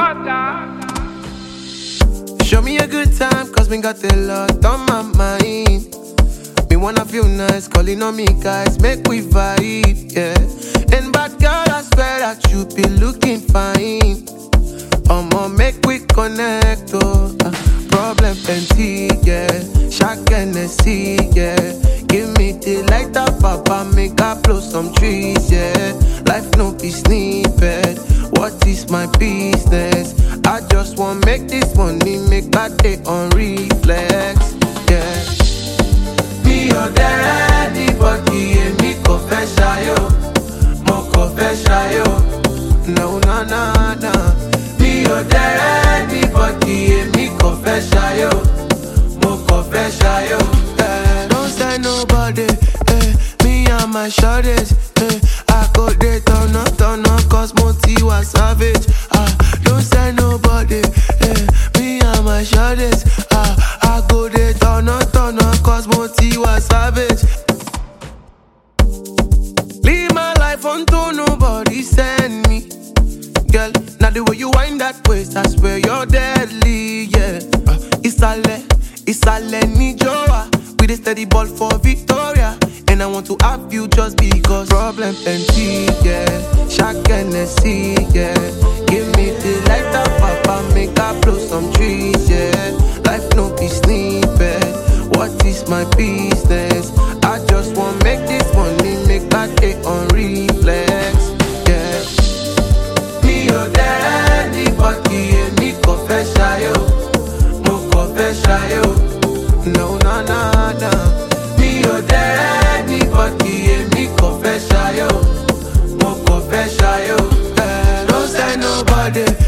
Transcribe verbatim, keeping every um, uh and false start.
Show me a good time, cause me got a lot on my mind. Me wanna feel nice, calling on me guys, make we vibe, yeah. And bad girl, I swear that you be looking fine. I'ma make we connect, oh. Uh, problem plenty, yeah. Shaq Hennessy, yeah. Give me the light up, papa, make I blow some trees, yeah. Life no be snippet. What is my business? I just want make this money, make that day on reflex, yeah. Me or there, anybody, and me confess, yo. Mo confess, yo. No, no, no, no. Me or there, anybody, and me confess, yo. Mo confess, yo. Eh, don't say nobody, eh. Me and my shorties, eh. I go there, turn up, turn up, cause Moti was savage. Ah, don't say nobody, eh. Me and my shorties, ah. I go there, turn up, turn up, cause Moti was savage. Leave my life unto nobody send me. Girl, now the way you wind that waist, I swear you're deadly, yeah. Uh, Isale, Isale ni Joa. With a steady ball for Victoria. And I want to have you just because problem plenty, yeah. Shaq Hennessy, yeah. Give me the light up, papa, make I blow some trees, yeah. Life no be snippet. What is my business? I just want make this money, make that day on reflex, yeah. Me or there, anybody, and me confess, yo. Mo confess, yo. No, no, no, no. Me or there, anybody, and me confess, yo. Mo confess, yo. Eh, don't say nobody.